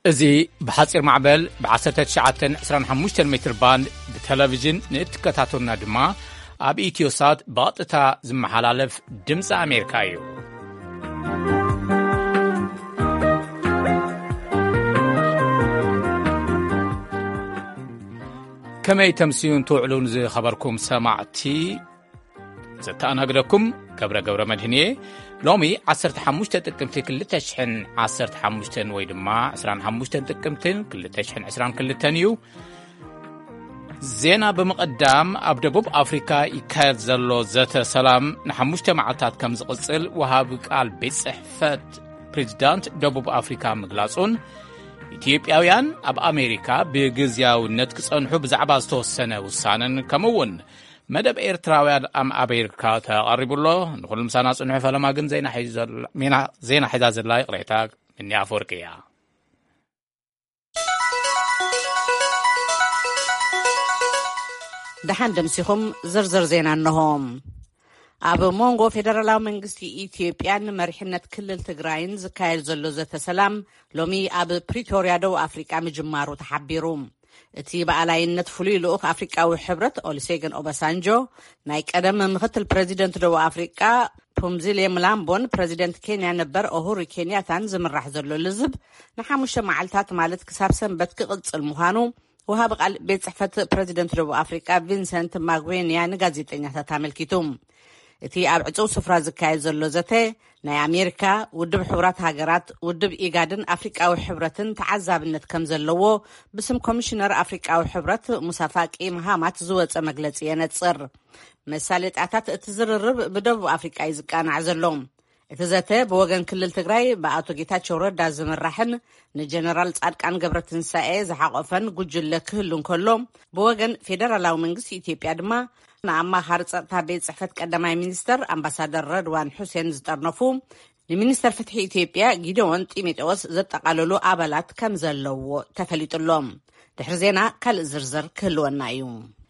እዚ بحصير معبل ب1925 متر باند بتلفزيون نتكتاتونا ድማ ኣብ ኢትዮሳት ባጥታ ዝመሓላለፍ ድምፂ ኣሜሪካ እዩ። ከመይ ተምሲዩን ትውዕሉን ዝኸበርኩም ሰማዕቲ ዘተኣናግደኩም ገብረ መድህንየ ሎሚ 15 ጥቅምቲ 2015 ወይ ድማ 25 ጥቅምቲ 2022 እዩ። ዜና በመቀዳም ኣብ ደቡብ አፍሪካ ይካየድ ዘሎ ዘተ ሰላም ንሓሙሽተ መዓልታት ከም ዝቕጽል ወሃቢ ቃል ቤት ጽሕፈት ፕሬዝዳንት ደቡብ አፍሪካ ምግላጹን ኢትዮጵያውያን ኣብ ኣሜሪካ ብግዝያውነት ክጸንሑ ብዛዕባ ዝተወሰነ ውሳነን ከምውን መደብ ኤርትራውያን ኣብ ኣሜሪካ ተቐሪቡሎ ንኹሉ ምሳና ጽንሑ ፈለማ ግን ዜና ሒዛ ዘላ ቅሬታ ምንያ አፈወርቅያ دحان دمسيخم زرزر زينا النهم ኣብ ሞንጎ ፌደራላዊ መንግስቲ ኢትዮጵያን መሪሕነት ክልል ትግራይን ዝካየድ ዘሎ ዘተ ሰላም ሎሚ ኣብ ፕሪቶሪያ ደቡብ አፍሪካ ምጅማሩ ተሓቢሩ። እቲ በዓላይነት ፍሉይ ልኡኽ አፍሪካዊ ሕብረት ኦሉሴጉን ኦባሳንጆ ናይ ቀደም ምክትል ፕሬዚደንት ደቡብ አፍሪካ ፖምዚሌ ምላምቦን ፕሬዚደንት ኬንያ ነበር ኡሁሩ ኬንያታን ዝምራሕ ዘሎ ልዝብ ንሓሙሽተ መዓልታት ማለት ክሳብ ሰንበት ክቕጽል ምዃኑ ወሃቢ ቃል ቤት ጽሕፈት ፕሬዚደንት ደቡብ አፍሪካ ቪንሰንት ማግዌንያ ንጋዜጠኛታት አመልኪቱ። እቲ ኣብ ዕጹው ስፍራ ዝካየድ ዘሎ ዘተ ናይ ኣሜሪካ ውድብ ሕብራት ሃገራት ውድብ ኢጋድን አፍሪካዊ ሕብረትን ተዓዛብነት ከም ዘለዎ ብስም ኮሚሽነር አፍሪካዊ ሕብረት ሙሳ ፋቂ መሃማት ዝወፀ መግለጺ የነጽር። መሳለጥያታት እቲ ዝርርብ ብደቡብ አፍሪካ ይዝቃናዕ ዘሎ። እቲ ዘተ ብወገን ክልል ትግራይ በአቶ ጌታቸው ረዳ ዝምራሕን ንጀነራል ጻድቃን ገብረትንሳኤ ዝሓቆፈን ጉጅለ ክህሉን ከሎ ብወገን ፌደራላዊ መንግስቲ ኢትዮጵያ ድማ ንኣማኻሪ ጸጥታ ቤት ጽሕፈት ቀዳማይ ሚኒስተር ኣምባሳደር ረድዋን ሁሴን ዝጠርነፉ ንሚኒስተር ፍትሒ ኢትዮጵያ ጊደዎን ጢሞቴዎስ ዘጠቃለሉ ኣባላት ከም ዘለዎ ተፈሊጡሎም። ድሕሪ ዜና ካልእ ዝርዝር ክህልወና እዩ።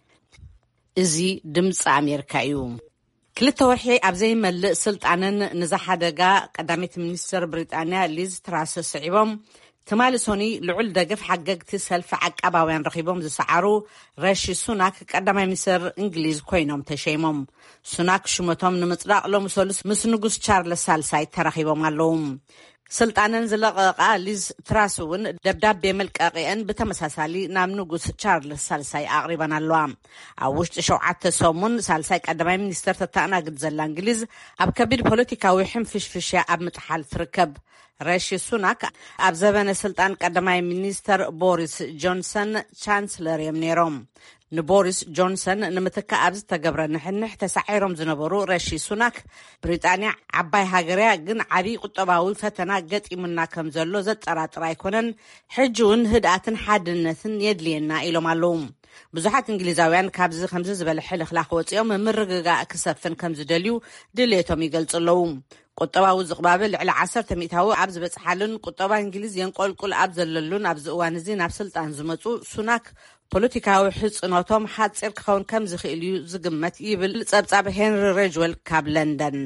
እዚ ድምፂ ኣሜሪካ እዩ። ክልተ ወርሒ ኣብ ዘይመልእ ስልጣንን ንዝሓደጋ ቀዳሚት ሚኒስተር ብሪጣንያ ሊዝ ትራስ ስዒቦም ትማሊ ሶኒ ልዑል ደገፍ ሓገግቲ ሰልፊ ዓቃባውያን ረኺቦም ዝሰዓሩ ሪሺ ሱናክ ቀዳማይ ሚኒስተር እንግሊዝ ኮይኖም ተሸይሞም። ሱናክ ሽመቶም ንምጽዳቕ ሎም ሰሉስ ምስ ንጉስ ቻርልስ ሳልሳይ ተራኺቦም ኣለዉ። ስልጣንን ዝለቐቓ ሊዝ ትራስ እውን ደብዳቤ መልቀቂአን ብተመሳሳሊ ናብ ንጉስ ቻርልስ ሳልሳይ ኣቕሪበን ኣለዋ። ኣብ ውሽጢ 7 ሰሙን ሳልሳይ ቀዳማይ ሚኒስተር ተተኣናግድ ዘላ እንግሊዝ ኣብ ከቢድ ፖለቲካዊ ሕምፍሽፍሽያ ኣብ ምጥሓል ትርከብ። ሪሺ ሱናክ ኣብ ዘበነ ስልጣን ቀዳማይ ሚኒስተር ቦሪስ ጆንሰን ቻንስለር እዮም ነይሮም። ንቦሪስ ጆንሰን ንምትካ ኣብ ዝተገብረ ንሕንሕ ተሳዒሮም ዝነበሩ ሪሺ ሱናክ ብሪጣንያ ዓባይ ሃገርያ ግን ዓብይ ቁጠባዊ ፈተና ገጢሙና ከም ዘሎ ዘጠራጥር ኣይኮነን፣ ሕጂ እውን ህድኣትን ሓድነትን የድልየና ኢሎም ኣለዉ። ብዙሓት እንግሊዛውያን ካብዚ ከምዚ ዝበለ ሕልኽላኽ ወፂኦም ምርግጋእ ክሰፍን ከም ዝደልዩ ድሌቶም ይገልጹ ኣለዉ። ቁጠባዊ ዝቕባበ ልዕሊ 10 ሚእታዊ ኣብ ዝበፅሓልን ቁጠባ እንግሊዝ የንቆልቁል ኣብ ዘለሉን ኣብዚ እዋን እዚ ናብ ስልጣን ዝመፁ ሱናክ ፖለቲካዊ ሕፅነቶም ሓፂር ክኸውን ከም ዝኽእል እዩ ዝግመት ይብል ጸብጻብ ሄንሪ ሬጅዌል ካብ ለንደን።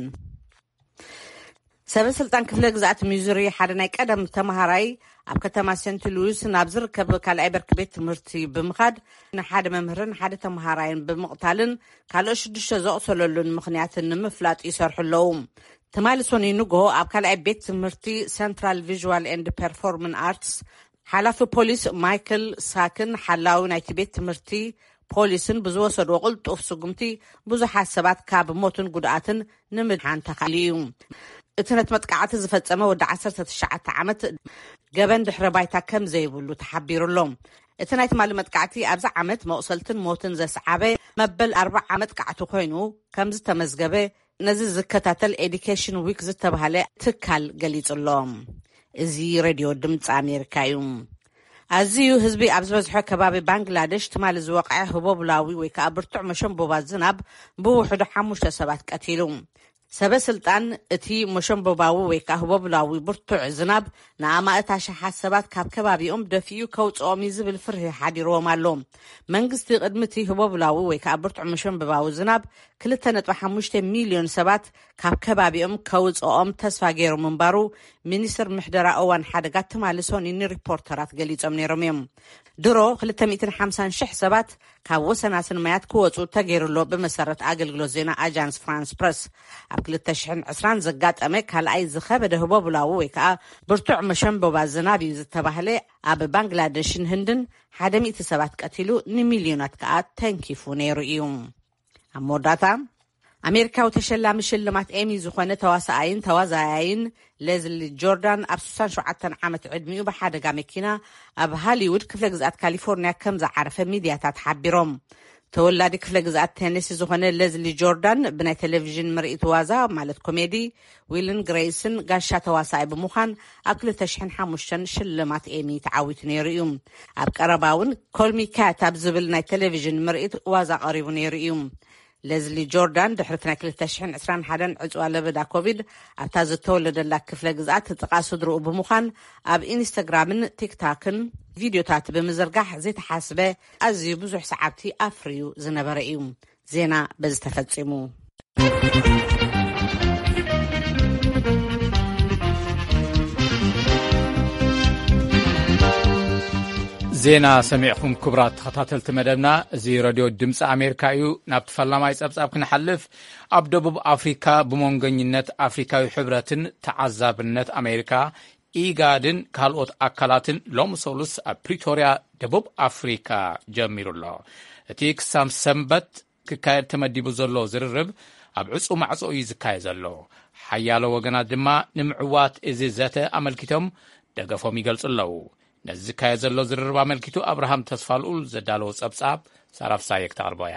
ሰበስልጣን ክፍለ ግዛኣት ሚዙሪ ሓደ ናይ ቀደም ተማሃራይ ኣብ ከተማ ሴንት ሉዊስ ናብ ዝርከብ ካልኣይ ብርኪ ቤት ትምህርቲ ብምኻድ ንሓደ መምህርን ሓደ ተማሃራይን ብምቕታልን ካልኦት 6 ዘቕሰለሉን ምኽንያትን ንምፍላጥ ይሰርሑ ኣለዉ። ትማሊ ሶኒ ንግሆ ኣብ ካልኣይ ቤት ትምህርቲ ሴንትራል ቪዥዋል ኤንድ ፐርፎርሚንግ ኣርትስ ሓላፊ ፖሊስ ማይክል ሳክን ሓላዊ ናይቲ ቤት ትምህርቲ ፖሊስን ብዝወሰድዎ ቅልጡፍ ስጉምቲ ብዙሓት ሰባት ካብ ሞትን ጉድኣትን ንምድሓን ተኻልዩ። እቲ ነት መጥቃዕቲ ዝፈጸመ ወዲ 19 ዓመት ገበን ድሕረ ባይታ ከም ዘይብሉ ተሓቢሩሎም። እቲ ናይ ትማሊ መጥቃዕቲ ኣብዚ ዓመት መቕሰልትን ሞትን ዘስዓበ መበል 40 መጥቃዕቲ ኮይኑ ከም ዝተመዝገበ ነዚ ዝከታተል ኤዱኬሽን ዊክ ዝተባሃለ ትካል ገሊጹሎም። እዚ ሬድዮ ድምፂ ኣሜሪካ እዩ። ኣዝዩ ህዝቢ ኣብ ዝበዝሖ ከባቢ ባንግላዴሽ ትማሊ ዝወቕዐ ህቦብላዊ ወይ ከዓ ብርቱዕ መሸንቦባት ዝናብ ብውሕዱ 5 ሰባት ቀቲሉ። ሰበስልጣን እቲ መሸምበባዊ ወይ ከዓ ህቦብላዊ ብርቱዕ ዝናብ ንኣማእታ ሸሓት ሰባት ካብ ከባቢኦም ደፊኡ ከውፅኦም ዝብል ፍርሒ ሓዲርዎም ኣሎ። መንግስቲ ቅድሚ እቲ ህቦብላዊ ወይ ከዓ ብርቱዕ መሸምበባዊ ዝናብ 2.5 ሚልዮን ሰባት ካብ ከባቢኦም ከውፅኦም ተስፋ ገይሩ ምንባሩ ሚኒስትር ምሕደራ እዋን ሓደጋ ተማልሶን ሪፖርተራት ገሊፆም ነይሮም እዮም። ድሮ 250,000 ሰባት ካብ ወሰናስን ማያት ክወፁ ተገይሩሎ ብመሰረት ኣገልግሎት ዜና ኣጃንስ ፍራንስ ፕረስ ኣብ 2020 ዘጋጠመ ካልኣይ ዝኸበደ ህቦብላዊ ወይ ከዓ ብርቱዕ መሸምበባ ዝናብ እዩ ዝተባህለ ኣብ ባንግላዴሽን ህንድን 100 ሰባት ቀቲሉ ንሚልዮናት ከዓ ተንኪፉ ነይሩ እዩ። ኣብ መወዳእታ ኣሜሪካዊ ተሸላሚ ሽልማት ኤሚ ዝኾነ ተዋሳኣይን ተዋዛያይን ሌዝሊ ጆርዳን ኣብ 67 ዓመት ዕድሚኡ ብሓደጋ መኪና ኣብ ሃሊውድ ክፍለ ግዝኣት ካሊፎርኒያ ከም ዝዓረፈ ሚድያታት ሓቢሮም። ተወላዲ ክፍለ ግዝኣት ቴነሲ ዝኾነ ሌዝሊ ጆርዳን ብናይ ቴሌቪዥን ምርኢት ዋዛ ማለት ኮሜዲ ዊልን ግሬይስን ጋሻ ተዋሳኣይ ብምዃን ኣብ 2005 ሽልማት ኤሚ ተዓዊቱ ነይሩ እዩ። ኣብ ቀረባውን ኮልሚ ካት ኣብ ዝብል ናይ ቴሌቪዥን ምርኢት ዋዛ ቀሪቡ ነይሩ እዩ። ሌዝሊ ጆርዳን ድሕሪ ናይ 2021 ዕፅዋ ለበዳ ኮቪድ ኣብታ ዝተወለደላ ክፍለ ግዝኣት ጥቃ ስድርኡ ብምዃን ኣብ ኢንስታግራምን ቲክቶክን ቪድዮታት ብምዝርጋሕ ዘይተሓስበ ኣዝዩ ብዙሕ ሰዓብቲ ኣፍርዩ ዝነበረ እዩ። ዜና በዚ ተፈጺሙ። ዜና ሰሚዕኩም ክቡራት ተኸታተልቲ መደብና እዚ ሬድዮ ድምፂ ኣሜሪካ እዩ። ናብ ተፈላማይ ጸብጻብ ክንሓልፍ ኣብ ደቡብ ኣፍሪካ ብመንገኝነት ኣፍሪካዊ ሕብረትን ተዓዛብነት ኣሜሪካ ኢጋድን ካልኦት ኣካላትን ሎሚ ሰሉስ ኣብ ፕሪቶርያ ደቡብ ኣፍሪካ ጀሚሩ ኣሎ። እቲ ክሳብ ሰንበት ክካየድ ተመዲቡ ዘሎ ዝርርብ ኣብ ዕፁ ማዕጾ እዩ ዝካየድ ዘሎ። ሓያሎ ወገናት ድማ ንምዕዋት እዚ ዘተ ኣመልኪቶም ደገፎም ይገልጹ ኣለዉ። ነዚ ዝካየድ ዘሎ ዝርርብ ኣመልኪቱ ኣብርሃም ተስፋልኡል ዘዳለዎ ጸብጻብ ሳራፍሳየክ ተቕርቦያ።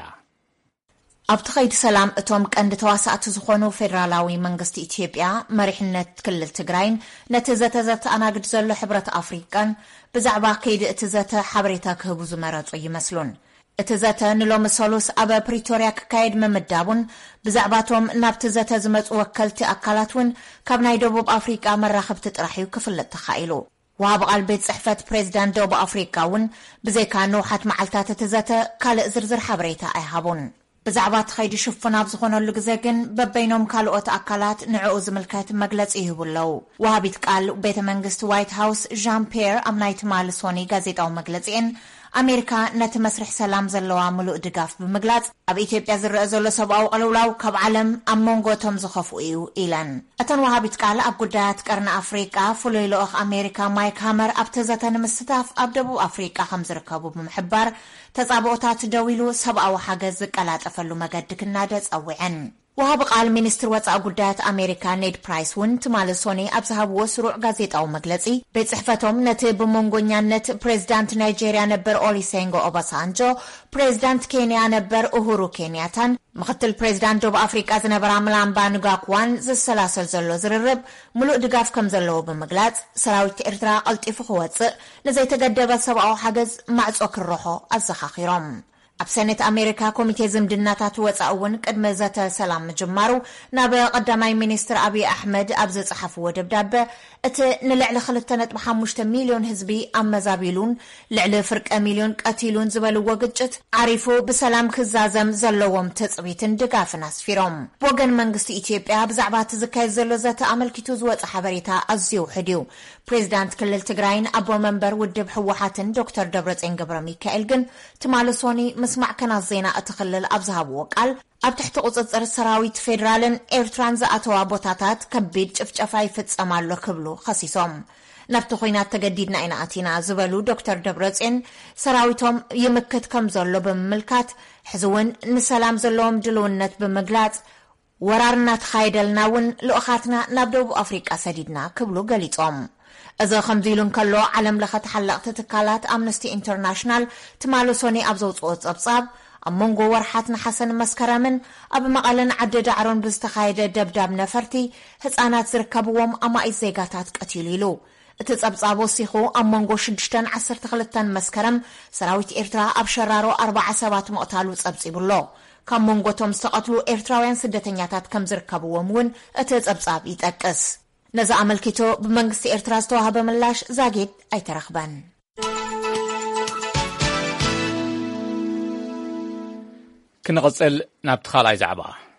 ኣብቲ ኸይዲ ሰላም እቶም ቀንዲ ተዋሳእቲ ዝኾኑ ፌደራላዊ መንግስቲ ኢትዮጵያ መሪሕነት ክልል ትግራይን ነቲ ዘተ ዘተኣናግድ ዘሎ ሕብረት ኣፍሪቃን ብዛዕባ ከይዲ እቲ ዘተ ሓበሬታ ክህቡ ዝመረጹ ይመስሉን። እቲ ዘተ ንሎሚ ሰሉስ ኣብ ፕሪቶርያ ክካየድ ምምዳቡን ብዛዕባቶም ናብቲ ዘተ ዝመፁ ወከልቲ ኣካላት እውን ካብ ናይ ደቡብ ኣፍሪቃ መራኸብቲ ጥራሕ እዩ ክፍለጥ ተኻኢሉ። ወሃቢ ቃል ቤት ጽሕፈት ፕሬዚዳንት ደቡብ ኣፍሪቃ እውን ብዘይካ ንውሓት መዓልታት እቲ ዘተ ካልእ ዝርዝር ሓበሬታ ኣይሃቡን። ብዛዕባ ትኸይዲ ሽፉን ኣብ ዝኾነሉ ግዜ ግን በበይኖም ካልኦት ኣካላት ንዕኡ ዝምልከት መግለፂ ይህቡ ኣለዉ። ወሃቢት ቃል ቤተ መንግስቲ ዋይት ሃውስ ዣን ፒየር ኣብ ናይ ትማሊ ሶኒ ጋዜጣዊ መግለፂን ኣሜሪካ ነቲ መስርሕ ሰላም ዘለዋ ምሉእ ድጋፍ ብምግላጽ ኣብ ኢትዮጵያ ዝረአ ዘሎ ሰብኣዊ ቅልውላው ካብ ዓለም ኣብ መንጎቶም ዝኸፍኡ እዩ ኢለን። እተን ወሃቢት ቃል ኣብ ጉዳያት ቀርኒ ኣፍሪቃ ፍሉይ ልኡኽ ኣሜሪካ ማይክ ሃመር ኣብቲ ዘተ ንምስታፍ ኣብ ደቡብ ኣፍሪቃ ከም ዝርከቡ ብምሕባር ተጻብኦታት ደው ኢሉ ሰብኣዊ ሓገዝ ዝቀላጠፈሉ መገዲ ክናደ ጸዊዐን። ወሃቢ ቃል ሚኒስትር ወፃኢ ጉዳያት ኣሜሪካ ኔድ ፕራይስ እውን ትማሊ ሶኒ ኣብ ዝሃብዎ ስሩዕ ጋዜጣዊ መግለፂ ቤት ጽሕፈቶም ነቲ ብመንጎኛነት ፕሬዚዳንት ናይጄርያ ነበር ኦሉሴጉን ኦባሳንጆ፣ ፕሬዚዳንት ኬንያ ነበር ኡሁሩ ኬንያታን፣ ምክትል ፕሬዚዳንት ደቡብ ኣፍሪቃ ዝነበራ ምላምባ ንጋክዋን ዝሰላሰል ዘሎ ዝርርብ ሙሉእ ድጋፍ ከም ዘለዎ ብምግላጽ ሰራዊት ኤርትራ ቀልጢፉ ክወፅእ ንዘይተገደበ ሰብኣዊ ሓገዝ ማዕጾ ክርሖ ኣዘኻኺሮም። ኣብ ሰነት ኣሜሪካ ኮሚቴ ዝምድናታት ወፃኢ እውን ቅድሚ ዘተ ሰላም ምጅማሩ ናብ ቀዳማይ ሚኒስትር ኣብይ ኣሕመድ ኣብ ዘጸሓፍዎ ደብዳበ እቲ ንልዕሊ 2.5 ሚልዮን ህዝቢ ኣመዛቢሉን ልዕሊ ፍርቀ ሚልዮን ቀቲሉን ዝበልዎ ግጭት ዓሪፉ ብሰላም ክዛዘም ዘለዎም ተጽቢትን ድጋፍን ኣስፊሮም። ብወገን መንግስቲ ኢትዮጵያ ብዛዕባ እቲ ዝካየድ ዘሎ ዘተ ኣመልኪቱ ዝወፀ ሓበሬታ ኣዝዩ ውሕድ እዩ። ፕሬዚዳንት ክልል ትግራይን ኣቦ መንበር ውድብ ሕወሓትን ዶክተር ደብረጽዮን ገብረ ሚካኤል ግን ትማሊ ሶኒ مسمع كنا زينا أتخلل أبزهاب وقال أبتحت قصص سراويت فيدرالن إيرتران زأتوا بوتاتات كبيد شفشفاي فتس أمالو كبلو خصيصهم نفتو خوينات تجديدنا إنا أتينا زبالو دكتور دبرزين سراويتهم يمكت كم زلو بملكات حزون نسلام زلوم دلونت بمجلات ورارنا تخايدلناون لأخاتنا نبدو بأفريقيا سديدنا كبلو قليتهم إذا خمديلون كلو علم لخت حلقت تكالات أمنستي إنترناشنال تمالو سوني أبزوت صوت أبصاب أمونغو ورحاتنا حسن مسكرمن أب مقالن عدد عرون بستخايدة دبداب نفرتي هزانات زركبوهم أما إزيغاتات كتيليلو تتصابصابو سيخو أمونغو شدشتن 13 مسكرم سراويت إرترا أبشرارو 4 سبات مقتالو تصابصيبولو ካብ መንጎቶም ዝተቐትሉ ኤርትራውያን ስደተኛታት ከም ዝርከብዎም እውን እቲ ጸብጻብ ይጠቅስ። ነዚ ኣመልኪቶ ብመንግስቲ ኤርትራ ዝተዋሃበ ምላሽ ዛጌድ ኣይተረኽበን። ክንቕጽል ናብቲ ካልኣይ ዛዕባ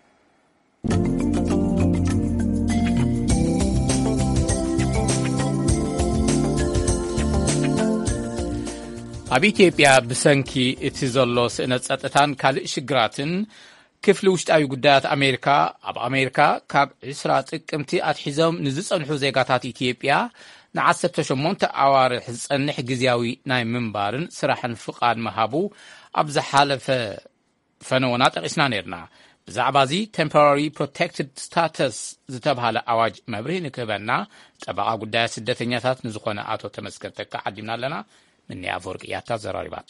ኣብ ኢትዮጵያ ብሰንኪ እቲ ዘሎ ስእነት ጸጥታን ካልእ ሽግራትን ክፍሊ ውሽጣዊ ጉዳያት ኣሜሪካ ኣብ ኣሜሪካ ካብ 20 ጥቅምቲ ኣትሒዞም ንዝጸንሑ ዜጋታት ኢትዮጵያ ን18 ኣዋርሕ ዝጸንሕ ግዝያዊ ናይ ምንባርን ስራሕን ፍቓድ መሃቡ ኣብ ዝሓለፈ ፈነወና ጠቒስና ነርና። ብዛዕባ እዚ ቴምፖራሪ ፕሮቴክትድ ስታተስ ዝተብሃለ ኣዋጅ መብርሂ ንክህበና ጠበቓ ጉዳያት ስደተኛታት ንዝኾነ ኣቶ ተመስገን ተካ ዓዲምና ኣለና። ምንያ ወርቅ ያታ ዘራሪባቶ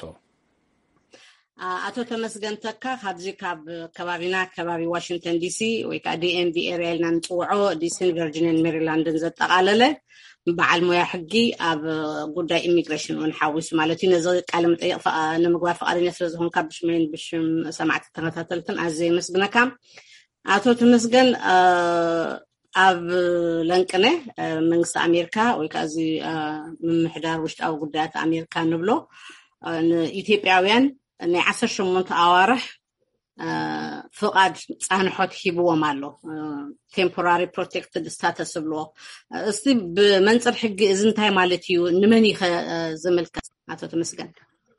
አቶ ተመስገን ተካ ካብዚ ካብ ከባቢና ከባቢ ዋሽንግተን ዲሲ ወይ ካ ዲኤምቪ ኤሪያ ኢልና ንፅውዖ ዲሲን ቨርጂኒያን ሜሪላንድን ዘጠቃለለ በዓል ሞያ ሕጊ ኣብ ጉዳይ ኢሚግሬሽን ወንሓዊስ ማለት እዩ። ነዚ ቃለ መጠይቅ ንምግባር ፈቃደኛ ስለዝኾን ካብ ብሽሜን ብሽም ሰማዕቲ ተኸታተልትን ኣዝየ መስግነካ። አቶ ተመስገን ኣብ ለንቅነ መንግስቲ ኣሜሪካ ወይ ካ እዚ ምምሕዳር ውሽጣዊ ጉዳያት ኣሜሪካ ንብሎ ንኢትዮጵያውያን ናይ 18 ኣዋርሕ ፍቃድ ጻንሖት ሂብዎም ኣሎ ቴምፖራሪ ፕሮቴክትድ ስታተስ ብሎ። እስቲ ብመንጽር ሕጊ እዚ እንታይ ማለት እዩ? ንመን ይኸ ዝምልከት? አቶ ተመስገን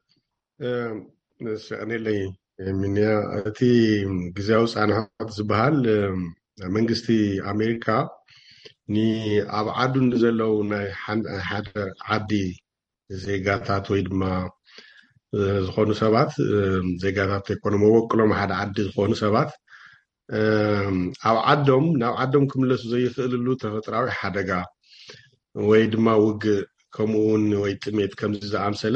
ንስኣነለይ ምንያ እቲ ግዝያዊ ጻንሖት ዝበሃል መንግስቲ ኣሜሪካ ኒ ኣብ ዓዱ ንዘለው ናይ ሓደ ዓዲ ዜጋታት ወይ ድማ ዝኾኑ ሰባት ዜጋታት ኢኮኖሚ ወክሎም ሓደ ዓዲ ዝኾኑ ሰባት ኣብ ዓዶም ናብ ዓዶም ክምለሱ ዘይኽእልሉ ተፈጥራዊ ሓደጋ ወይ ድማ ውግእ ከምኡውን ወይ ጥሜት ከምዚ ዝኣምሰለ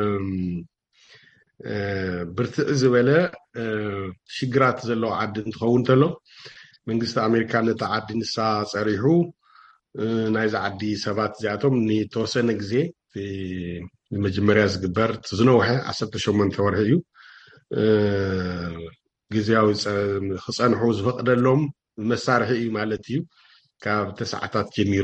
ብርትዕ ዝበለ ሽግራት ዘለዎ ዓዲ እንትኸውን ተሎ መንግስቲ ኣሜሪካ ነቲ ዓዲ ንሳ ፀሪሑ ናይዚ ዓዲ ሰባት እዚኣቶም ንተወሰነ ግዜ ንመጀመርያ ዝግበር ዝነውሐ 18 ወርሒ እዩ ግዝያዊ ክፀንሑ ዝፈቅደሎም መሳርሒ እዩ ማለት እዩ። ካብ ተሰዓታት ጀሚሩ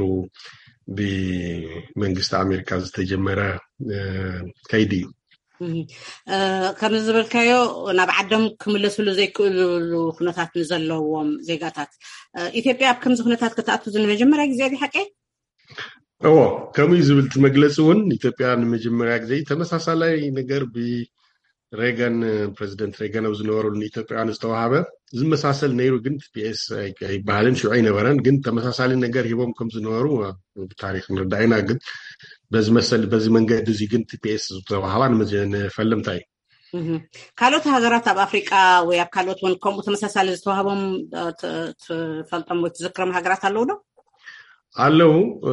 ብመንግስቲ ኣሜሪካ ዝተጀመረ ከይዲ እዩ። ከም ዝብልካዮ ናብ ዓዶም ክምለሱሉ ዘይክእልሉ ኩነታት ንዘለዎም ዜጋታት ኢትዮጵያ ኣብ ከምዚ ኩነታት ከተኣቱ ንመጀመርያ ግዜ ዲ ሓቂ? ከምኡ ዝብል መግለፂ እውን ኢትዮጵያ ንመጀመርያ ግዜ ተመሳሳላይ ነገር ብሬገን ፕሬዚደንት ሬገን ኣብ ዝነበሩሉ ንኢትዮጵያውያን ዝተዋሃበ ዝመሳሰል ነይሩ። ግን ቲፒኤስ ኣይበሃልን ሽዑ ይነበረን። ግን ተመሳሳሊ ነገር ሂቦም ከም ዝነበሩ ብታሪክ ንርዳእና። ግን በዚ መንገዲ እዚ ግን ቲፒኤስ ዝተዋሃባ ንፈለምታይ ካልኦት ሃገራት ኣብ ኣፍሪቃ ወይ ኣብ ካልኦት እውን ከምኡ ተመሳሳሊ ዝተዋሃቦም ትፈልጦም ወይ ትዝክሮም ሃገራት ኣለዉ ዶ? ኣለዉ።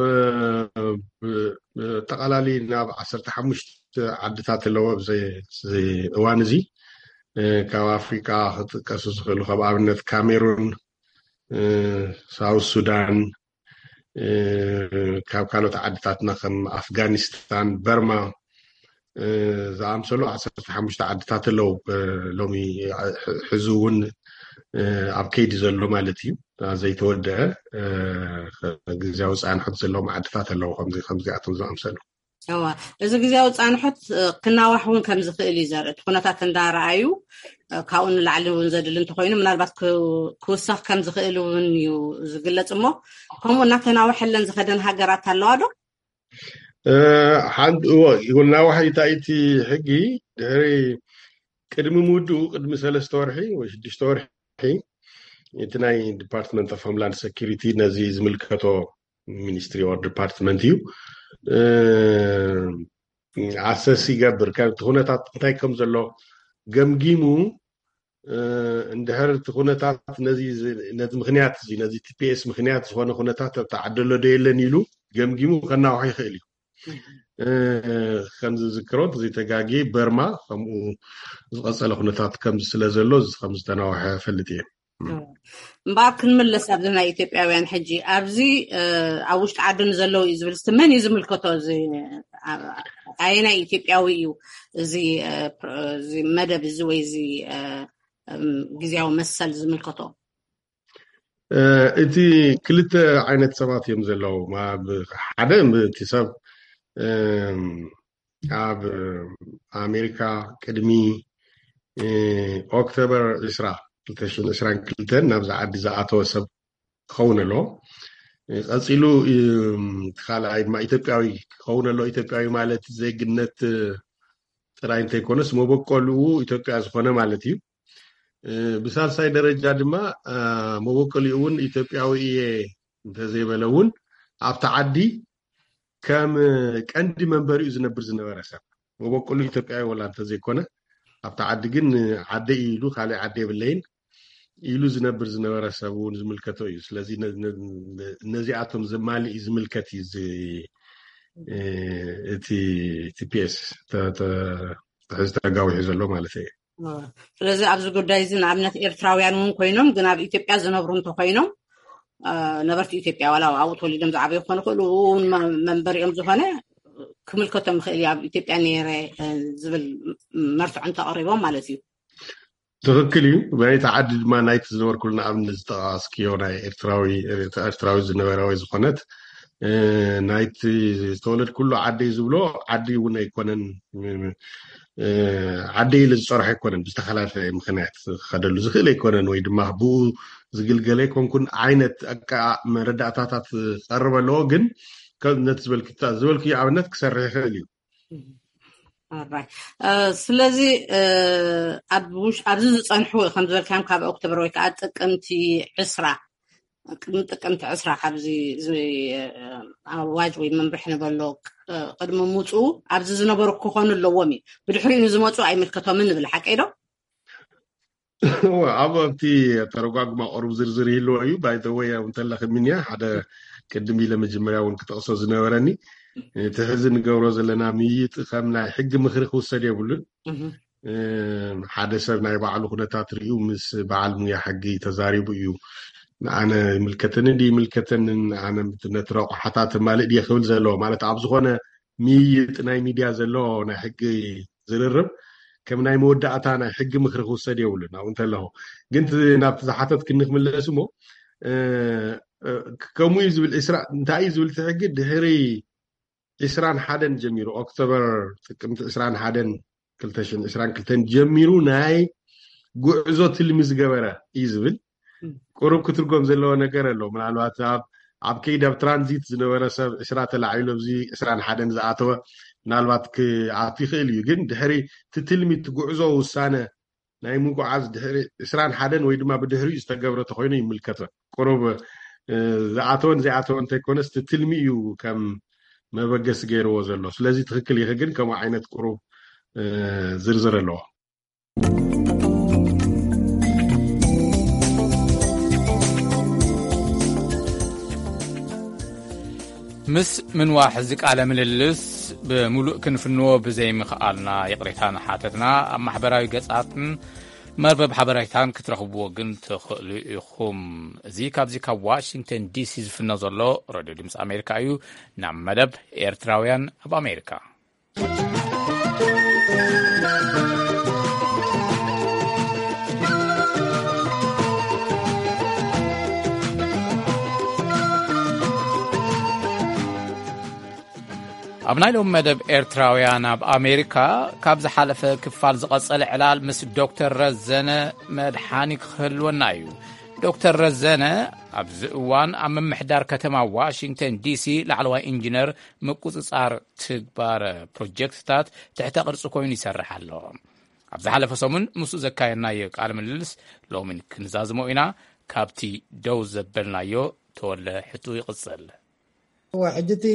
ጠቃላሊ ናብ 15 ዓድታት ኣለዎ ኣብዚ እዋን እዚ ካብ ኣፍሪቃ ክጥቀሱ ዝኽእሉ ካብ ኣብነት ካሜሩን፣ ሳውት ሱዳን፣ ካብ ካልኦት ዓድታትና ከም ኣፍጋኒስታን፣ በርማ ዝኣምሰሉ 15 ዓድታት ኣለዉ ሎሚ ሕዚ እውን ኣብ ከይዲ ዘሎ ማለት እዩ። ዘይተወደአ ግዝያዊ ጻንሖት ዘለዎም ዓድታት ኣለዉ ከምዚኣቶም ዝኣምሰሉ። እዚ ግዝያዊ ጻንሖት ክናዋሕ እውን ከም ዝኽእል እዩ ዘርኢ ኩነታት እንዳረኣዩ ካብኡ ንላዕሊ እውን ዘድሊ እንተኮይኑ ምናልባት ክውሳኽ ከም ዝኽእል እውን እዩ ዝግለጽ እሞ ከምኡ እናተናውሐለን ዝኸደን ሃገራት ኣለዋ ዶ? ናዋሕ እቲ ሕጊ ድሕሪ ቅድሚ ምውድኡ ቅድሚ 3 ወርሒ ወይ 6 ወርሒ እቲ ናይ ዲፓርትመንት ኦፍ ሆምላንድ ሴኪሪቲ ነዚ ዝምልከቶ ሚኒስትሪ ኦር ዲፓርትመንት እዩ ኣሰስ ይገብር። ካብቲ ኩነታት እንታይ ከም ዘሎ ገምጊሙ እንድሕር እቲ ኩነታት ነዚ ምክንያት እዚ ነዚ ቲፒኤስ ምክንያት ዝኾነ ኩነታት ተዓደሎ ዶ የለን ኢሉ ገምጊሙ ከናውሕ ይኽእል እዩ። ከምዚ ዝዝክሮ እዚ ተጋጊ በርማ ከምኡ ዝቐፀለ ኩነታት ከምዚ ስለ ዘሎ ከም ዝተናውሐ ፈልጥ እየ። እምበር ክንምለስ ኣብዚ ናይ ኢትዮጵያውያን ሕጂ ኣብዚ ኣብ ውሽጢ ዓዲ ንዘለዉ እዩ ዝብል መን እዩ ዝምልከቶ? እዚ ኣየናይ ኢትዮጵያዊ እዩ እዚ መደብ እዚ ወይ እዚ ግዝያዊ መሰል ዝምልከቶ እቲ ክልተ ዓይነት ሰባት እዮም ዘለው ሓደ እቲ ሰብ ኣብ ኣሜሪካ ቅድሚ ኦክቶበር 2022 ናብዚ ዓዲ ዝኣተወ ሰብ ክኸውን ኣሎ ቀፂሉ ካልኣይ ድማ ኢትዮጵያዊ ክኸውን ኣሎ ኢትዮጵያዊ ማለት ዜግነት ጥራይ እንተይኮነስ መበቆልኡ ኢትዮጵያ ዝኾነ ማለት እዩ ብሳልሳይ ደረጃ ድማ መበቆልኡ እውን ኢትዮጵያዊ እየ እንተዘይበለ እውን ኣብቲ ዓዲ ከም ቀንዲ መንበሪኡ ዝነበረ ሰብ መበቆሉ ኢትዮጵያዊ ወላ እንተዘይኮነ ኣብቲ ዓዲ ግን ዓዲ ኢሉ ካልእ ዓዲ የብለይን ኢሉ ዝነበረ ሰብ እውን ዝምልከቶ እዩ ስለዚ ነዚኣቶም ዘማልኢ ዝምልከት እዩ እቲ TPS ተጋዊሑ ዘሎ ማለት እዩ ስለዚ ኣብዚ ጉዳይ እዚ ንኣብነት ኤርትራውያን እውን ኮይኖም ግን ኣብ ኢትዮጵያ ዝነብሩ እንተኮይኖም ነበርቲ ኢትዮጵያ ዋላ ኣብኡ ተወሊዶም ዝዓበዩ ክኾኑ ይኽእሉ እውን መንበሪኦም ዝኾነ ክምልከቶም ይኽእል ኣብ ኢትዮጵያ ነይረ ዝብል መርትዖ እንተቐሪቦም ማለት እዩ ትክክል እዩ ናይቲ ዓዲ ድማ ናይቲ ዝነበርኩሉ ንኣብነት ዝጠቃስክዮ ናይ ኤርትራዊ ዝነበረ ወይ ዝኾነት ናይቲ ዝተወለድኩሉ ዓዲ ዝብሎ ዓዲ እውን ኣይኮነን ዓዲ ኢሉ ዝፀርሖ ኣይኮነን ብዝተፈላለየ ምክንያት ክኸደሉ ዝኽእል ኣይኮነን ወይ ድማ ብኡ ዝግልገለ ኣይኮንኩን ዓይነት መረዳእታታት ቀርብ ኣለዎ ግን ነቲ ዝበልክዮ ኣብነት ክሰርሕ ይኽእል እዩ ስለዚ ኣብዚ ዝፀንሑ ከም ዝበልካዮም ካብ ኦክቶበር ወይ ከዓ ጥቅምቲ 20 ካብዚ ኣዋጅ ወይ መምርሒ ነበሎ ቅድሚ ምፁኡ ኣብዚ ዝነበሩ ክኾኑ ኣለዎም እዩ ብድሕሪኡ ንዝመፁ ኣይምልከቶምን ንብል ሓቂ ዶ ኣብቲ ተረጓጉማ ቆርብ ዝርዝር ይህልዎ እዩ ባይ ዘ ወይ እንተለኺ ሚንያ ሓደ ቅድሚ ለመጀመርያ እውን ክጠቕሶ ዝነበረኒ እቲ ሕዚ ንገብሮ ዘለና ምይይጥ ከም ናይ ሕጊ ምክሪ ክውሰድ የብሉን ሓደ ሰብ ናይ ባዕሉ ኩነታት ርዩ ምስ በዓል ሙያ ሕጊ ተዛሪቡ እዩ ንኣነ ይምልከተኒ ዲ ይምልከተንን ኣነ ነቲ ረቑሓታት ማልእ ድየ ክብል ዘለዎ ማለት ኣብ ዝኾነ ምይይጥ ናይ ሚድያ ዘሎ ናይ ሕጊ ዝርርብ ከም ናይ መወዳእታ ናይ ሕጊ ምክሪ ክውሰድ የብሉን ኣብኡ እንተለኹ ግን ናብቲ ዝሓተት ክንክምለስ እሞ ከምኡ እዩ ዝብል እንታይ እዩ ዝብል ትሕጊ ድሕሪ 21 ጀሚሩ ኦክቶበር ጥቅምቲ 21 2022 ጀሚሩ ናይ ጉዕዞ ትልሚ ዝገበረ እዩ ዝብል ቁሩብ ክትርጎም ዘለዎ ነገር ኣሎ ምናልባት ኣብ ከይዲ ኣብ ትራንዚት ዝነበረ ሰብ 20 ተላዒሉ ኣብዚ 21 ዝኣተወ ምናልባት ክኣቱ ይኽእል እዩ ግን ድሕሪ ትትልሚ ትጉዕዞ ውሳነ ናይ ምጉዓዝ ድሕሪ 21 ወይ ድማ ብድሕሪኡ ዝተገብረ ተኮይኑ ይምልከቶ ቁሩብ ዝኣተወን ዘይኣተወን እንተይኮነስ ትትልሚ እዩ ከም መበገስ ገይርዎ ዘሎ ስለዚ ትክክል ይኸ ግን ከምኡ ዓይነት ቁሩብ ዝርዝር ኣለዎ ምስ ምንዋሕ እዚ ቃለ ምልልስ ብምሉእ ክንፍንዎ ብዘይምኽኣልና የቕሬታን ሓተትና ኣብ ማሕበራዊ ገጻትን መርበብ ሓበሬታን ክትረኽብዎ ግን ትኽእሉ ኢኹም እዚ ካብዚ ካብ ዋሽንግተን ዲሲ ዝፍነ ዘሎ ሬድዮ ድምፂ ኣሜሪካ እዩ ናብ መደብ ኤርትራውያን ኣብ ኣሜሪካ ኣብ ናይ ሎም መደብ ኤርትራውያን ኣብ ኣሜሪካ ካብ ዝሓለፈ ክፋል ዝቐጸለ ዕላል ምስ ዶክተር ረዘነ መድሓኒ ክህልወና እዩ ዶክተር ረዘነ ኣብዚ እዋን ኣብ ምምሕዳር ከተማ ዋሽንግተን ዲሲ ላዕለዋይ ኢንጂነር ምቁፅጻር ትግባር ፕሮጀክትታት ትሕተ ቅርፂ ኮይኑ ይሰርሕ ኣሎ ኣብ ዝሓለፈ ሰሙን ምስኡ ዘካየድናዮ ቃለ ምልልስ ሎሚ ክንዛዝሞ ኢና ካብቲ ደው ዘበልናዮ ተወለ ሕቱ ይቕፅል ሕጅቲ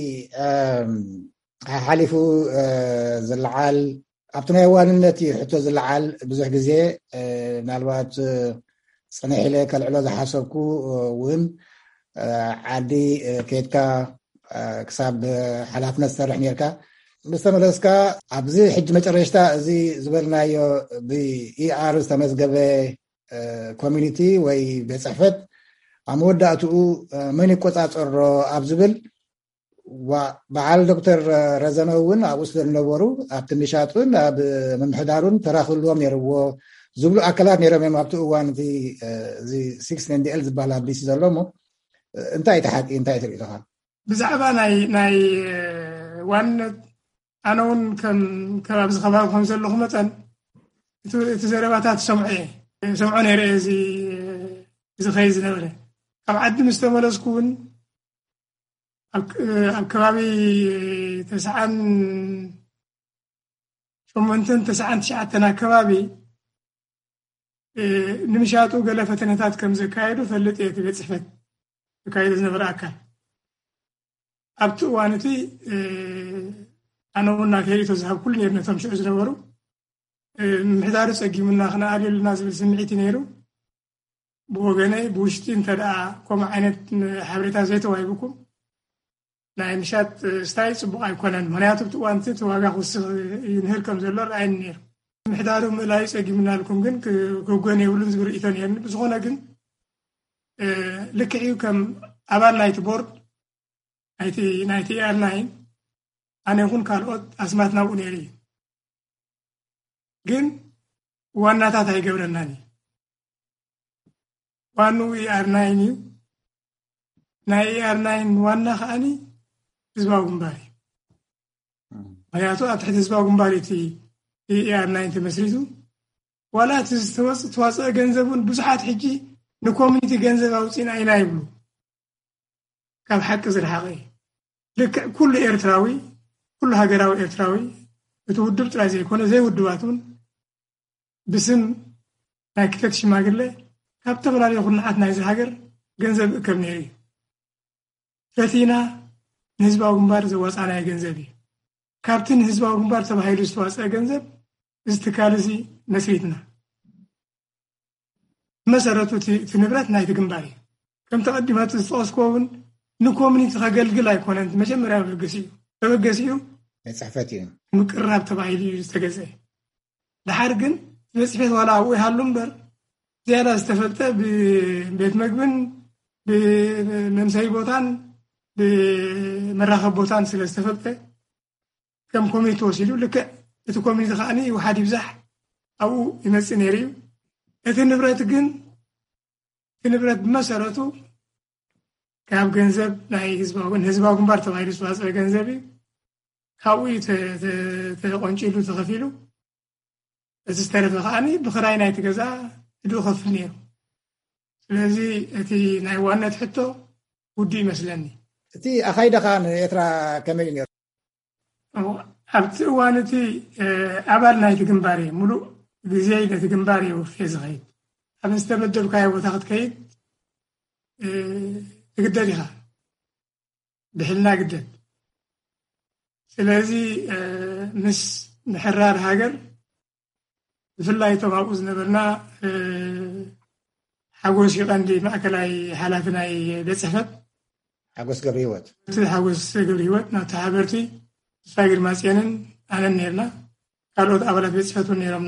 ሓሊፉ ዝለዓል ኣብቲ ናይ ዋንነት ሕቶ ዝለዓል ብዙሕ ግዜ ናልባት ፀኒሕ ኢለ ከልዕሎ ዝሓሰብኩ እውን ዓዲ ከይድካ ክሳብ ሓላፍነት ዝሰርሕ ነርካ ምስተመለስካ ኣብዚ ሕጂ መጨረሽታ እዚ ዝበልናዮ ብኢኣር ዝተመዝገበ ኮሚኒቲ ወይ ቤት ፅሕፈት ኣብ መወዳእትኡ መን ይቆፃፀሮ ኣብ ዝብል በዓል ዶክተር ረዘነ እውን ኣብኡ ስለዝነበሩ ኣብ ትንሻጡን ኣብ ምምሕዳሩን ተራኽብዎም ነይርዎ ዝብሉ ኣካላት ነይሮም እዮም ኣብቲ እዋን እቲ እዚ 6NDL ዝበሃል ኣቢሲ ዘሎሞ እንታይ ተሓቂ እንታይ ትርኢ ኢኻ ብዛዕባ ናይ ዋነት ኣነ እውን ከም ከባቢ ዝኸባቢ ከም ዘለኹ መጠን እቲ ዘረባታት ሰምዖ ነይረ እዚ ኸይ ዝነበረ ካብ ዓዲ ምስ ተመለስኩ እውን ኣብ ከባቢ 98-99 ኣከባቢ ንምሻጡ ገለ ፈተነታት ከም ዘካየዱ ፈልጥ እየ ቤት ጽሕፈት ዘካየዱ ዝነበረ ኣካል ኣብቲ እዋን እቲ ኣነ እውን ናተሪቶ ዝሃብ ኩሉ ነይሩ ነቶም ሽዑ ዝነበሩ ምሕዳሩ ፀጊሙና ክነኣልየሉና ዝብል ስምዒት ነይሩ ብወገነይ ብውሽጢ እንተደኣ ከምኡ ዓይነት ሓበሬታ ዘይተዋሂብኩም ናይ ምሻጥ ስታይ ጽቡቕ ኣይኮነን ምክንያቱ ኣብቲ እዋን እቲ ዋጋ ክውስኽ ይንህር ከም ዘሎ ረኣይኒ ነይሩ ምሕዳሩ ምእላይ ፀጊሙና ልኩም ግን ክጎነ የብሉን ዝብል ርእይቶ ነይርኒ ብዝኾነ ግን ልክዕ ከም ኣባል ናይቲ ቦርድ ናይቲ ኤርላይን ኣነ ይኹን ካልኦት ኣስማት ናብኡ ነይሩ እዩ ግን ዋናታት ኣይገብረናን እዩ ዋኑ ኤርላይን እዩ ናይ ኤርላይን ዋና ከዓኒ ህዝባዊ ግንባር እዩ ምክንያቱ ኣብ ትሕቲ ህዝባዊ ግንባር እቲ ኤርላይን ተመስሪቱ ዋላ እቲ ዝተዋፅአ ገንዘቡን ብዙሓት ሕጂ ንኮሚኒቲ ገንዘብ ኣውፂና ኢና ይብሉ ካብ ሓቂ ዝረሓቐ እዩ ልክዕ ኩሉ ኤርትራዊ ኩሉ ሃገራዊ ኤርትራዊ እቲ ውድብ ጥራይ ዘይኮነ ዘይውድባትን ብስም ናይ ክተት ሽማግለ ካብ ተፈላለዩ ኩነዓት ናይዚ ሃገር ገንዘብ እከብ ነይሩ እዩ ፈቲና ንህዝባዊ ግንባር ዘዋፃናዮ ገንዘብ እዩ ካብቲ ንህዝባዊ ግንባር ተባሂሉ ዝተዋፅአ ገንዘብ እዚ ትካል እዚ መስሪትና መሰረቱ እቲ ንብረት ናይቲ ግንባር እዩ ከም ተቐዲማት ዝጠቐስክዎ እውን ንኮሚኒቲ ከገልግል ኣይኮነን መጀመርያ ተበገሲ እዩ ቤት ጽሕፈት እዩ ምቅራብ ተባሂሉ ዝተገዝአ ድሓር ግን ቤት ጽሕፈት ዋላ ኣብኡ ይሃሉ እምበር ዝያዳ ዝተፈልጠ ብቤት ምግብን ብመምሰይ ቦታን ብመራኸቢ ቦታን ስለ ዝተፈልጠ ከም ኮሚኒቲ ወሲዱ ልክዕ እቲ ኮሚኒቲ ከዓኒ ውሓድ ይብዛሕ ኣብኡ ይመፅእ ነይሩ እዩ እቲ ንብረት ግን እቲ ንብረት ብመሰረቱ ካብ ገንዘብ ናይ ህዝባዊ ግንባር ተባሂሉ ዝተዋፅአ ገንዘብ እዩ ካብኡ ተቆንጪሉ ተኸፊሉ እዚ ዝተረፈ ከዓኒ ብኽራይ ናይቲ ገዛ ህዱእ ከፍል ነይሩ ስለዚ እቲ ናይ ዋነት ሕቶ ውዲ ይመስለኒ እቲ ኣኻይዳኻ ንኤርትራ ከመይ ነይሩ ኣብቲ እዋን እቲ ኣባል ናይቲ ግንባር እየ ሙሉእ ግዜይ ነቲ ግንባር እየ ወፊየ ዝኸይድ ኣብ ዝተመደብካዮ ቦታ ክትከይድ ትግደድ ኢኻ ብሕልና ግደድ ስለዚ ምስ ምሕራር ሃገር ብፍላይ እቶም ኣብኡ ዝነበርና ሓጎስ ይቐንዲ ማእከላይ ሓላፊ ናይ ቤት ጽሕፈት ሓጎስ ገብሪ ህይወት እቲ ሓጎስ ገብሪ ህይወት ናብቲ ሓበርቲ ተስፋይ ግርማጽዮንን ኣነን ነርና ካልኦት ኣባላት ቤት ጽሕፈት ነይሮምና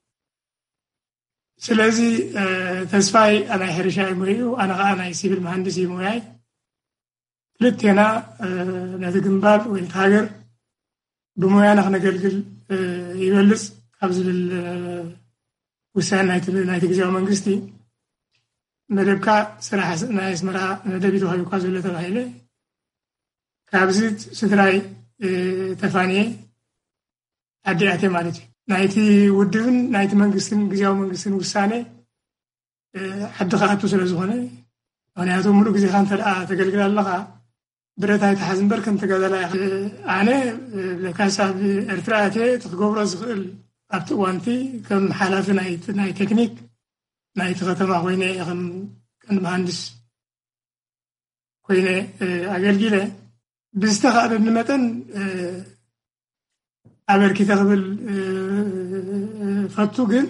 ስለዚ ተስፋይ ናይ ሕርሻ እዩ ሞዩ ኣነ ከዓ ናይ ሲቪል መሃንዲስ እዩ ሞያይ ክልቴና ነቲ ግንባር ወይ ነቲ ሃገር ብሞያና ክነገልግል ይበልፅ ካብ ዝብል ውሳነ ናይቲ ግዜያዊ መንግስቲ መደብካ ስራሕ ናይ ኣስመራ መደብ ተዋሂብካ ዘሎ ተባሂለ ካብዚ ስድራይ ተፋንየ ኣዲኣቴ ማለት እዩ ናይቲ ውድብን ናይቲ መንግስትን ግዜያዊ መንግስትን ውሳነ ዓድኻ ኣቱ ስለ ዝኾነ ምክንያቱ ሙሉእ ግዜኻ እንተደኣ ተገልግል ኣለኻ ብረታይ ተሓዝ እምበር ከም ተጋዳላይ ኣነ ለካስ ኣብ ኤርትራ ኣትየ ትክገብሮ ዝኽእል ኣብቲ እዋንቲ ከም ሓላፊ ናይ ቴክኒክ ናይቲ ከተማ ኮይነ ከም ቀንዲ መሃንድስ ኮይነ ኣገልጊለ ብዝተኻእለኒ መጠን ኣበርኪተ ክብል ፈቱ ግን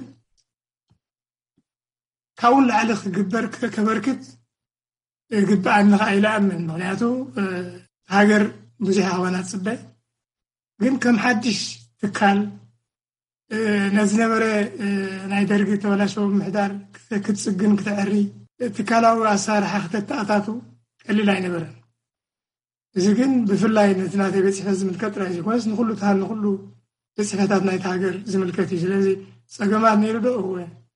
ካብኡን ላዕሊ ክግበር ከበርክት ግባኣኒ ከዓ ኢለኣምን ምክንያቱ ሃገር ብዙሕ ኣኽባናት ፅበ ግን ከም ሓድሽ ትካል ነዝነበረ ናይ ደርጊ ተበላሸወ ምሕዳር ክትፅግን ክትዕሪ ትካላዊ ኣሰራርሓ ክተተኣታቱ ቀሊል ኣይነበረን እዚ ግን ብፍላይ ነቲ ናተይ ቤት ጽሕፈት ዝምልከት ጥራይ ዘይኮነስ ንኩሉ ቤት ጽሕፈታት ናይቲ ሃገር ዝምልከት እዩ ስለዚ ፀገማት ነይሩ ዶ እወ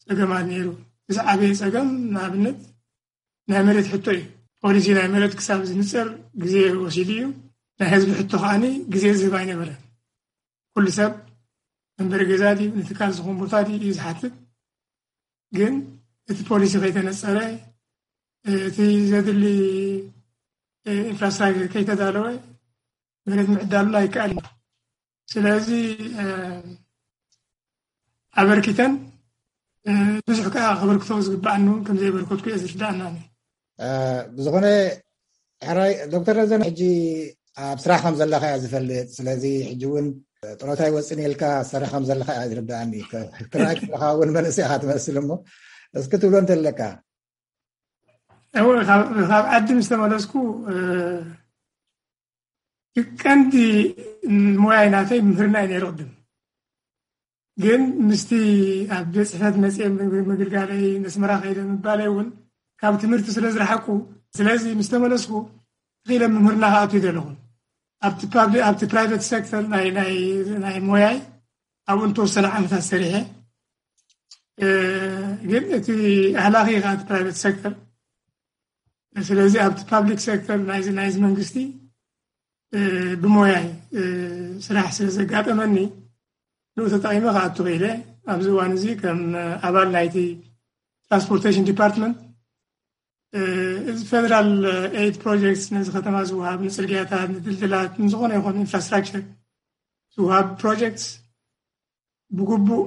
ፀገማት ነይሩ እዚ ዓበይ ፀገም ንኣብነት ናይ መሬት ሕቶ እዩ ፖሊሲ ናይ መሬት ክሳብ ዝንፅር ግዜ ወሲዱ እዩ ናይ ህዝቢ ሕቶ ከዓኒ ግዜ ዝህብ ኣይነበረን ኩሉ ሰብ መንበሪ ገዛ ድዩ ንትካል ዝኾን ቦታ ድዩ እዩ ዝሓትት ግን እቲ ፖሊሲ ከይተነፀረ እቲ ዘድሊ ኢንፍራስትራክቸር ከይተዳለወ መሬት ምዕዳሉን ኣይከኣልን ስለዚ ኣበርኪተን ብዙሕ ከዓ ከበርክቶ ዝግባአኑ ከም ዘይበርከትኩ እየ ዝርዳእና ብዝኾነ ሕራይ ዶክተር ረዘን ሕጂ ኣብ ስራሕ ከም ዘለካ እያ ዝፈልጥ ስለዚ ሕጂ እውን ጥሮታይ ወፅን ኢልካ ሰሪሕ ከም ዘለካ እያ ዝርዳእኒ ትራይ ከለካ እውን መንእሰይ ኢኻ ትመስል እሞ እስኪ ትብሎ እንተለካ ካብ ዓዲ ምስ ተመለስኩ ቀንዲ ሞያይ ናተይ ምህርናይ ነይሩ ቅድም ግን ምስቲ ኣብ ቤት ፅሕፈት መፅአ ምግልጋለይ መስመራ ከይደ ምባለይ እውን ካብ ትምህርቲ ስለ ዝረሓቁ ስለዚ ምስ ተመለስኩ ተኺለ ምህርና ከኣቱ ይደለኹ ኣብቲ ፕራይቬት ሴክተር ናይ ሞያይ ኣብኡ እንተወሰነ ዓመታት ሰሪሐ ግን እቲ ኣህላኺ ከዓ እቲ ፕራይቬት ሴክተር ስለዚ ኣብቲ ፓብሊክ ሴክተር ናይዚ መንግስቲ ብሞያይ ስራሕ ስለ ዘጋጠመኒ ንኡ ተጠቂመ ከኣቱ ኽኢለ ኣብዚ እዋን እዚ ከም ኣባል ናይቲ ትራንስፖርቴሽን ዲፓርትመንት እዚ ፌደራል ኤድ ፕሮጀክትስ ነዚ ከተማ ዝውሃብ ንፅርግያታት ንድልድላት ንዝኾነ ይኹን ኢንፍራስትራክቸር ዝውሃብ ፕሮጀክትስ ብግቡእ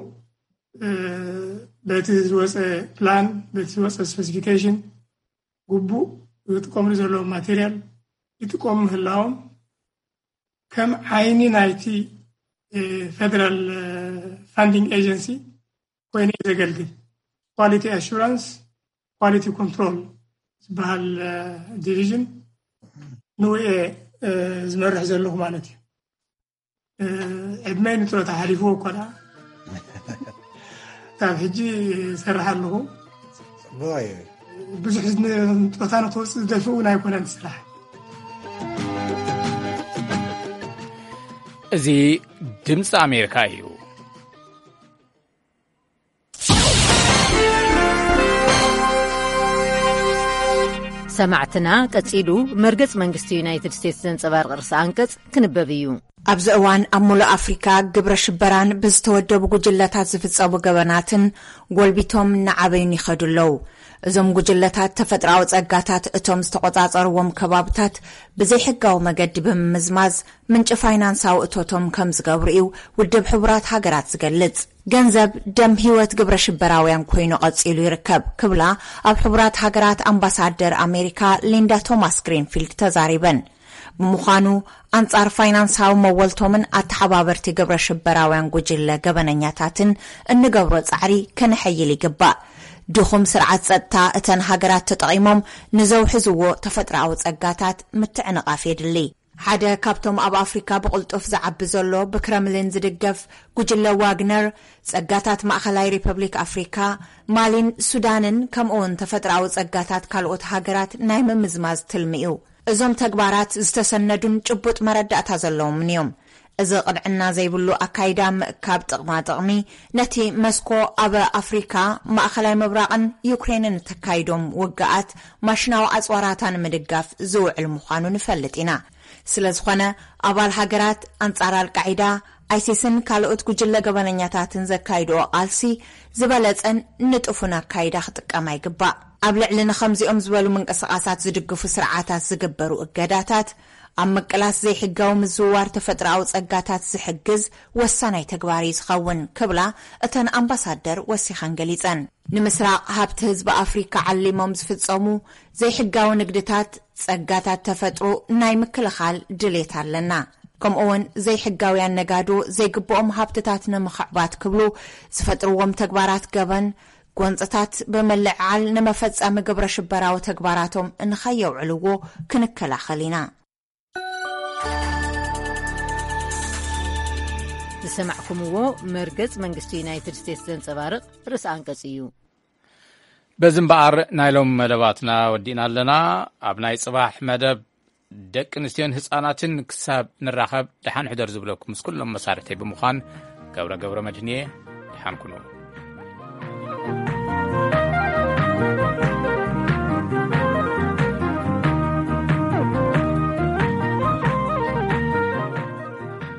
በቲ ዝወፀ ፕላን በቲ ዝወፀ ስፔሲፊኬሽን ግቡእ ዝጥቀምሉ ዘለዉ ማቴርያል ይጥቀሙ ምህላዎም ከም ዓይኒ ናይቲ ፌደራል ፋንዲንግ ኤጀንሲ ኮይኑ ዘገልግል ኳሊቲ ኣሹራንስ ኳሊቲ ኮንትሮል ዝበሃል ዲቪዥን ንውኤ ዝመርሕ ዘለኹ ማለት እዩ ዕድመይ ንጥሮታ ሓሊፍዎ እኳ ዳ ካብ ሕጂ ዝሰርሕ ኣለኹ ብዙሕ ጥሮታ ንክተወፅእ ዝደፍእ እውን ኣይኮነን ስራሕ እዚ ድምፂ ኣሜሪካ እዩ ሰማዕትና ቀፂሉ መርገጽ መንግስቲ ዩናይትድ ስቴትስ ዘንጸባርቕ ርእሲ አንቀጽ ክንበብ እዩ ኣብዚ እዋን ኣብ ሙሉእ ኣፍሪካ ግብረ ሽበራን ብዝተወደቡ ጉጅለታት ዝፍጸሙ ገበናትን ጎልቢቶም ንዓበይን ይኸዱ ኣለዉ እዞም ጉጅለታት ተፈጥራዊ ጸጋታት እቶም ዝተቆጻጸርዎም ከባብታት ብዘይሕጋዊ መገዲ ብምዝማዝ ምንጭ ፋይናንሳዊ እቶቶም ከም ዝገብሩ እዩ ውድብ ሕቡራት ሃገራት ዝገልጽ ገንዘብ ደም ህይወት ግብረ ሽበራውያን ኮይኑ ቀፂሉ ይርከብ ክብላ ኣብ ሕቡራት ሃገራት ኣምባሳደር ኣሜሪካ ሊንዳ ቶማስ ግሪንፊልድ ተዛሪበን ብምዃኑ አንጻር ፋይናንሳዊ መወልቶምን ኣተሓባበርቲ ግብረ ሽበራውያን ጉጅለ ገበነኛታትን እንገብሮ ጻዕሪ ከነሐይል ይግባእ ድኹም ስርዓት ጸጥታ እተን ሃገራት ተጠቂሞም ንዘውሕዝዎ ተፈጥራዊ ጸጋታት ምትዕንቃፍ የድሊ ሓደ ካብቶም ኣብ ኣፍሪካ ብቕልጡፍ ዝዓቢ ዘሎ ብክረምሊን ዝድገፍ ጉጅለ ዋግነር ጸጋታት ማእኸላይ ሪፐብሊክ ኣፍሪካ ማሊን ሱዳንን ከምኡውን ተፈጥራዊ ጸጋታት ካልኦት ሃገራት ናይ ምምዝማዝ ትልሚ እዩ እዞም ተግባራት ዝተሰነዱን ጭቡጥ መረዳእታ ዘለዎም እዮም እዚ ቅድዕና ዘይብሉ ኣካይዳ ምእካብ ጥቕማ ጥቕሚ ነቲ መስኮ ኣብ ኣፍሪካ ማእኸላይ ምብራቕን ዩክሬንን ተካይዶም ውግኣት ማሽናዊ ኣጽዋራታን ምድጋፍ ዝውዕል ምዃኑ ንፈልጥ ኢና ስለ ዝኾነ ኣባል ሃገራት አንጻር አልቃዒዳ ኣይሲስን ካልኦት ጉጅለ ገበነኛታትን ዘካይድኦ ቃልሲ ዝበለጸን ንጡፉን ኣካይዳ ክጥቀማ ይግባእ ኣብ ልዕሊ ንኸምዚኦም ዝበሉ ምንቅስቓሳት ዝድግፉ ስርዓታት ዝግበሩ እገዳታት ኣብ ምቅላስ ዘይሕጋዊ ምዝውዋር ተፈጥራዊ ጸጋታት ዝሕግዝ ወሳናይ ተግባር ዝኸውን ክብላ እተን ኣምባሳደር ወሲኸን ገሊጸን ንምስራቅ ሃብቲ ህዝቢ ኣፍሪካ ዓሊሞም ዝፍጸሙ ዘይሕጋዊ ንግድታት ጸጋታት ተፈጥሮ ናይ ምክልኻል ድሌት ኣለና ከምኡውን ዘይሕጋውያን ነጋዶ ዘይግብኦም ሃብትታት ንምኽዕባት ክብሉ ዝፈጥርዎም ተግባራት ገበን ጎንጽታት በመልዓል ንመፈጸሚ ግብረ ሽበራዊ ተግባራቶም እንኸየውዕልዎ ክንከላኸል ኢና ዝሰማዕኩምዎ መርገጽ መንግስቲ ዩናይትድ ስቴትስ ዘንጸባርቕ ርእሲ አንቀጽ እዩ በዚ እምበኣር ናይሎም መደባትና ወዲእና ኣለና ኣብ ናይ ጽባሕ መደብ ደቂ ኣንስትዮን ህፃናትን ክሳብ ንራኸብ ድሓን ሕደር ዝብለኩም ምስ ኩሎም መሳርሕተይ ብምዃን ገብረ መድህንየ ድሓን ኩኑ እዩ